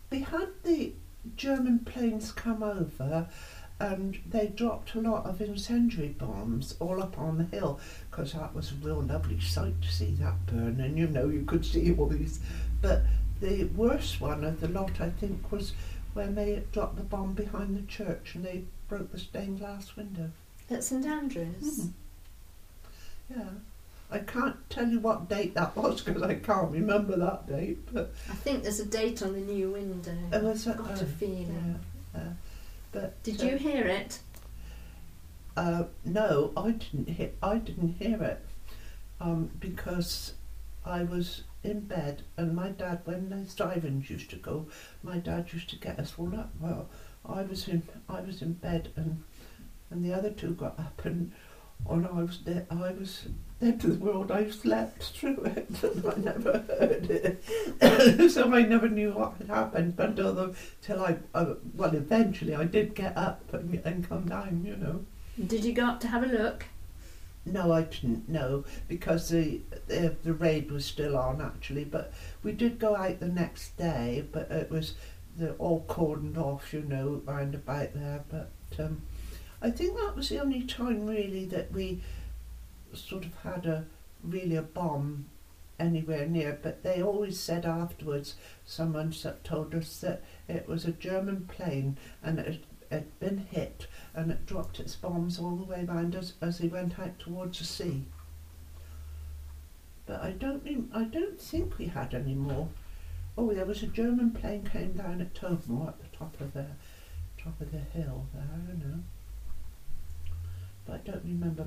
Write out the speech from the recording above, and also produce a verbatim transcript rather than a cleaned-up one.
we had the German planes come over and they dropped a lot of incendiary bombs all up on the hill, because that was a real lovely sight to see that burn, and you know, you could see all these. But the worst one of the lot, I think, was when they dropped the bomb behind the church and they broke the stained glass window. At St Andrews? Mm. Yeah. I can't tell you what date that was because I can't remember that date. But I think there's a date on the new window. it was a, I've got uh, a feeling. Yeah, uh, but Did uh, you hear it? Uh, no, I didn't hear. I didn't hear it um, because I was in bed, and my dad, when the sirens used to go, my dad used to get us all up. Well, I was in. I was in bed, and and the other two got up, and and I was there. I was dead to the world. I slept through it, and I never heard it. So I never knew what had happened until the till I. Uh, well, eventually I did get up and, and come down. You know. Did you go up to have a look? No, I didn't know, because the, the the raid was still on actually. But we did go out the next day, but it was the all cordoned off, you know, round about there. But um, I think that was the only time really that we sort of had a really a bomb anywhere near. But they always said afterwards, someone told us that it was a German plane and it had been hit, and it dropped its bombs all the way round us as he went out towards the sea. But I don't rem- I don't think we had any more. Oh, there was a German plane came down at Tobermoor at the top of the top of the hill there, I don't know. But I don't remember